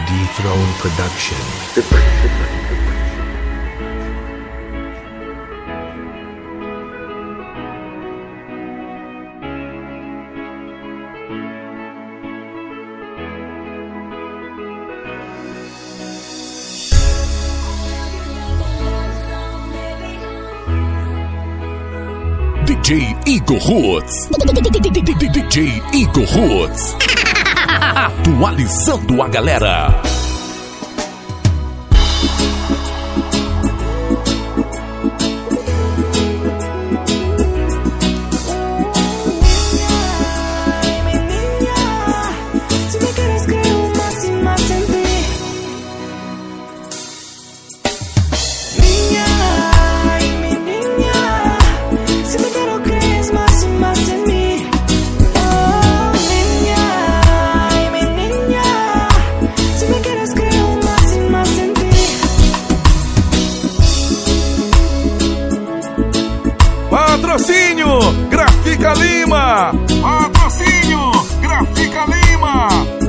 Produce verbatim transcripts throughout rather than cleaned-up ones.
D-Throne Production. D J Igor Roots. D J Igor Roots. Atualizando a galera. Patrocínio Gráfica Lima. Patrocínio Gráfica Lima.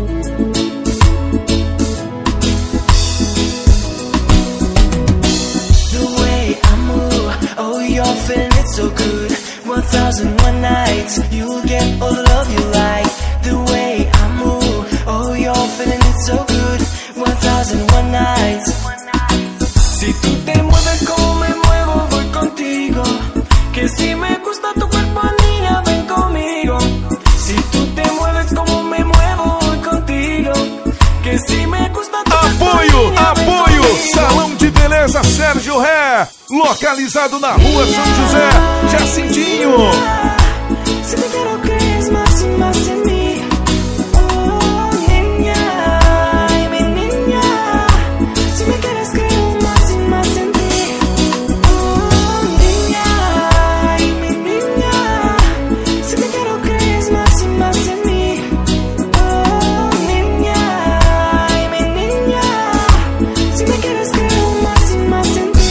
The way I move, oh you're feeling it so good. One thousand one nights, you'll get all the love you like. The way I move, oh you're feeling it so good. One thousand one nights. Si tú te mueves como me muevo, voy contigo. Que si me gusta tu cuerpo, niña, ven conmigo. Si tú te mueves como me muevo, voy contigo. Que si me gusta tu cuerpo, Apoio, niña, ven apoio, conmigo. Salão de Beleza Sérgio Ré, localizado na rua São José, Jacintinho. Si te quiero, crees más y más en mí. Oh, niña, ay, mi niña. Si me quieres, creo más y más en ti. Oh, niña, ay, mi niña. Si te quiero, crees más y más en mí. Oh, niña, ay, mi niña. Si me quieres, creo más y más en ti.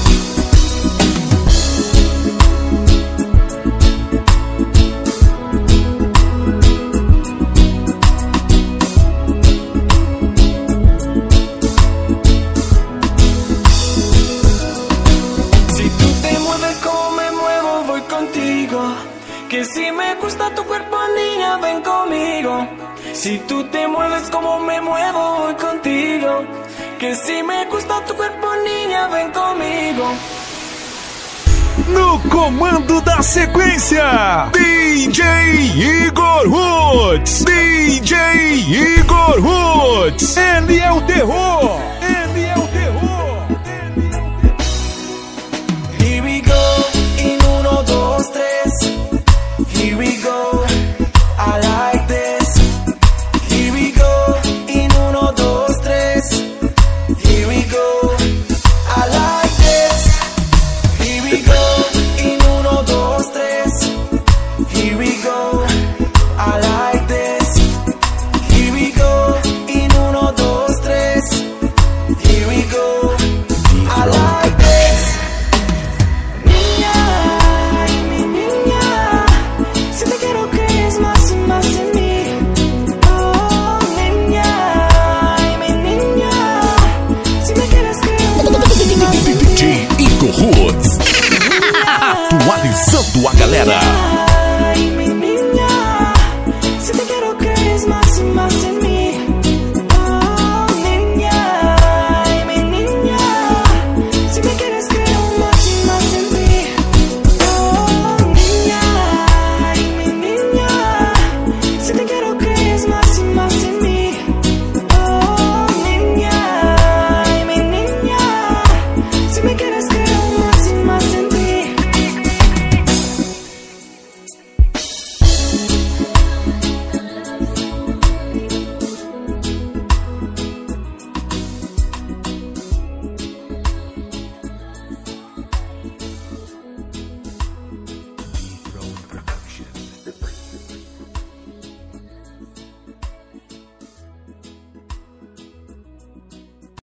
Si tú te mueves como me muevo, voy contigo. Que si me gusta tu cuerpo, niña, ven conmigo. Si tú te mueves como me muevo, voy contigo. Que si me gusta tu cuerpo, niña, ven conmigo. No comando da sequência, D J Igor Roots. D J Igor Roots. Ele é o terror. Ele é o terror. Here we go, in uno, dos, tres. Here we go, I like this. Here we go, in uno, dos, tres. Here we go, I like this. Here we go, in uno, dos, tres. Here we go, I like this. Here we go, in uno, dos, tres. Here we go, I like this. Niña, ay, mi niña, si te quiero, crees más y más en mí. Oh, niña, ay, mi niña, si me quieres, creo más y más en D J Igor Roots. Atualizando a galera.